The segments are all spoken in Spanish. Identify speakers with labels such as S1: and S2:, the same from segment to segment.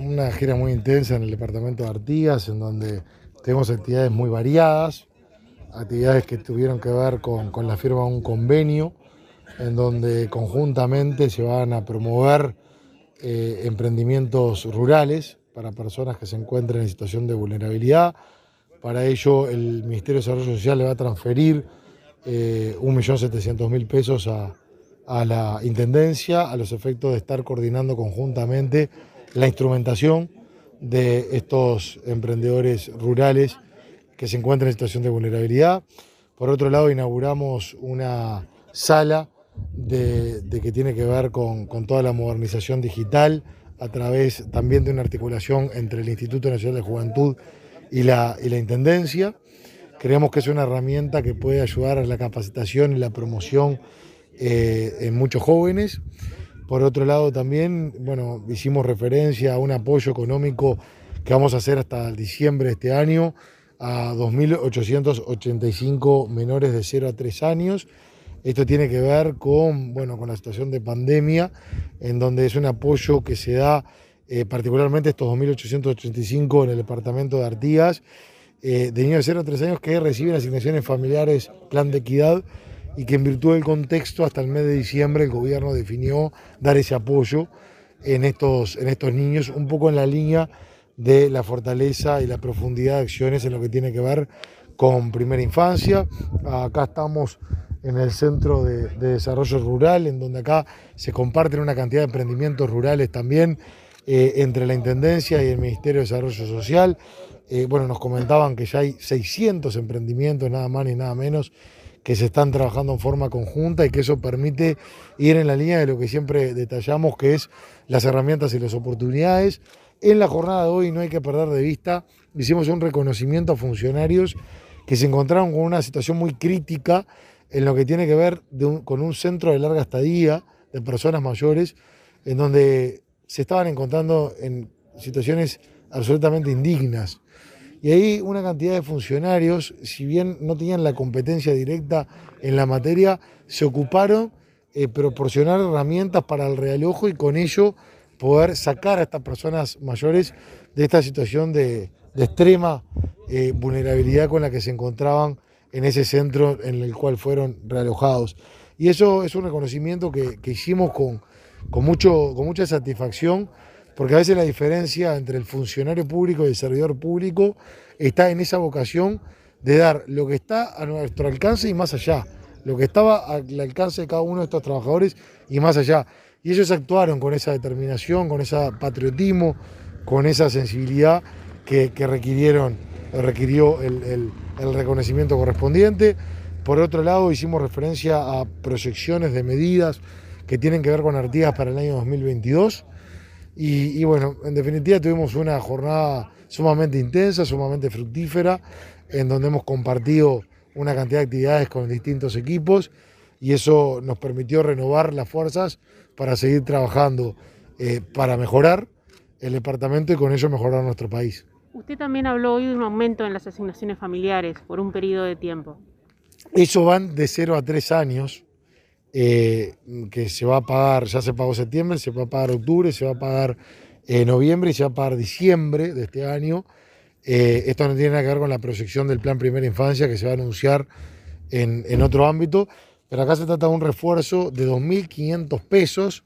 S1: Una gira muy intensa en el departamento de Artigas, en donde tenemos actividades muy variadas, actividades que tuvieron que ver con la firma de un convenio, en donde conjuntamente se van a promover emprendimientos rurales para personas que se encuentren en situación de vulnerabilidad. Para ello, el Ministerio de Desarrollo Social le va a transferir 1.700.000 pesos a la Intendencia a los efectos de estar coordinando conjuntamente la instrumentación de estos emprendedores rurales que se encuentran en situación de vulnerabilidad. Por otro lado, inauguramos una sala que tiene que ver con toda la modernización digital a través también de una articulación entre el Instituto Nacional de Juventud y la Intendencia. Creemos que es una herramienta que puede ayudar a la capacitación y la promoción en muchos jóvenes. Por otro lado también, bueno, hicimos referencia a un apoyo económico que vamos a hacer hasta diciembre de este año a 2.885 menores de 0 a 3 años. Esto tiene que ver con, bueno, con la situación de pandemia, en donde es un apoyo que se da particularmente estos 2.885 en el departamento de Artigas, de niños de 0 a 3 años que reciben asignaciones familiares Plan de Equidad y que en virtud del contexto hasta el mes de diciembre el gobierno definió dar ese apoyo en estos niños, un poco en la línea de la fortaleza y la profundidad de acciones en lo que tiene que ver con primera infancia. Acá estamos en el Centro de Desarrollo Rural, en donde acá se comparten una cantidad de emprendimientos rurales también entre la Intendencia y el Ministerio de Desarrollo Social. Bueno, nos comentaban que ya hay 600 emprendimientos, nada más ni nada menos, que se están trabajando en forma conjunta y que eso permite ir en la línea de lo que siempre detallamos, que es las herramientas y las oportunidades. En la jornada de hoy no hay que perder de vista, hicimos un reconocimiento a funcionarios que se encontraron con una situación muy crítica en lo que tiene que ver con un centro de larga estadía de personas mayores, en donde se estaban encontrando en situaciones absolutamente indignas. Y ahí una cantidad de funcionarios, si bien no tenían la competencia directa en la materia, se ocuparon proporcionar herramientas para el realojo y con ello poder sacar a estas personas mayores de esta situación de extrema vulnerabilidad con la que se encontraban en ese centro en el cual fueron realojados. Y eso es un reconocimiento que hicimos con mucha satisfacción, porque a veces la diferencia entre el funcionario público y el servidor público está en esa vocación de dar lo que está a nuestro alcance y más allá, lo que estaba al alcance de cada uno de estos trabajadores y más allá. Y ellos actuaron con esa determinación, con ese patriotismo, con esa sensibilidad que requirió el reconocimiento correspondiente. Por otro lado, hicimos referencia a proyecciones de medidas que tienen que ver con Artigas para el año 2022. Y bueno, en definitiva tuvimos una jornada sumamente intensa, sumamente fructífera, en donde hemos compartido una cantidad de actividades con distintos equipos y eso nos permitió renovar las fuerzas para seguir trabajando para mejorar el departamento y con ello mejorar nuestro país.
S2: Usted también habló hoy de un aumento en las asignaciones familiares por un periodo de tiempo.
S1: Eso van de 0 a 3 años. Que se va a pagar, ya se pagó septiembre, se va a pagar octubre, se va a pagar noviembre y se va a pagar diciembre de este año. Esto no tiene nada que ver con la proyección del Plan Primera Infancia que se va a anunciar en otro ámbito, pero acá se trata de un refuerzo de 2.500 pesos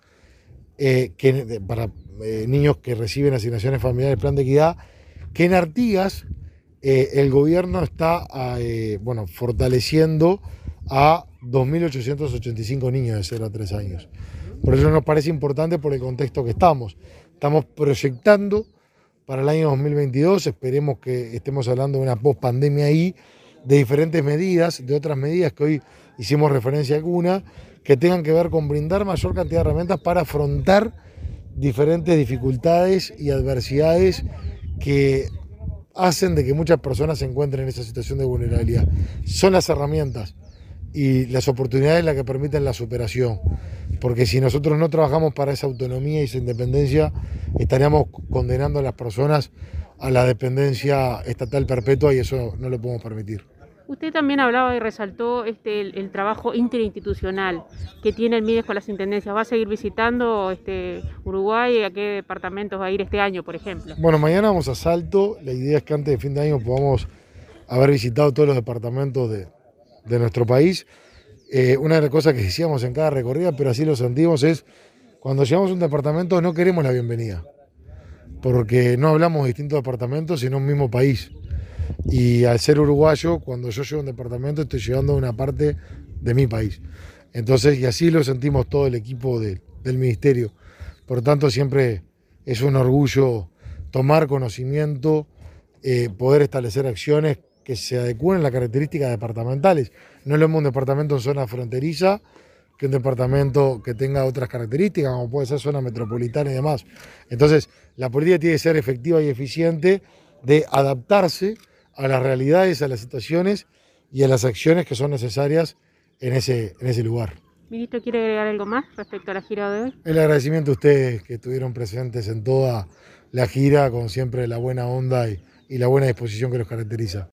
S1: para niños que reciben asignaciones familiares del Plan de Equidad, que en Artigas el gobierno está fortaleciendo a 2.885 niños de 0 a 3 años. Por eso nos parece importante por el contexto que estamos. Estamos proyectando para el año 2022, esperemos que estemos hablando de una post-pandemia ahí, de diferentes medidas, de otras medidas que hoy hicimos referencia a alguna, que tengan que ver con brindar mayor cantidad de herramientas para afrontar diferentes dificultades y adversidades que hacen de que muchas personas se encuentren en esa situación de vulnerabilidad. Son las herramientas y las oportunidades las que permiten la superación, porque si nosotros no trabajamos para esa autonomía y esa independencia, estaríamos condenando a las personas a la dependencia estatal perpetua y eso no lo podemos permitir.
S2: Usted también hablaba y resaltó el trabajo interinstitucional que tiene el MIDES con las intendencias. ¿Va a seguir visitando Uruguay? ¿A qué departamentos va a ir este año, por ejemplo?
S1: Bueno, mañana vamos a Salto. La idea es que antes de fin de año podamos haber visitado todos los departamentos de nuestro país. Una de las cosas que decíamos en cada recorrida, pero así lo sentimos, es cuando llegamos a un departamento no queremos la bienvenida, porque no hablamos de distintos departamentos, sino un mismo país. Y al ser uruguayo, cuando yo llego a un departamento, estoy llegando a una parte de mi país. Entonces, y así lo sentimos todo el equipo del ministerio. Por tanto, siempre es un orgullo tomar conocimiento, poder establecer acciones que se adecúen a las características departamentales. No es lo mismo un departamento en zona fronteriza que un departamento que tenga otras características, como puede ser zona metropolitana y demás. Entonces, la política tiene que ser efectiva y eficiente de adaptarse a las realidades, a las situaciones y a las acciones que son necesarias en ese lugar.
S2: Ministro, ¿quiere agregar algo más respecto a la gira de hoy?
S1: El agradecimiento a ustedes que estuvieron presentes en toda la gira, con siempre la buena onda y la buena disposición que los caracteriza.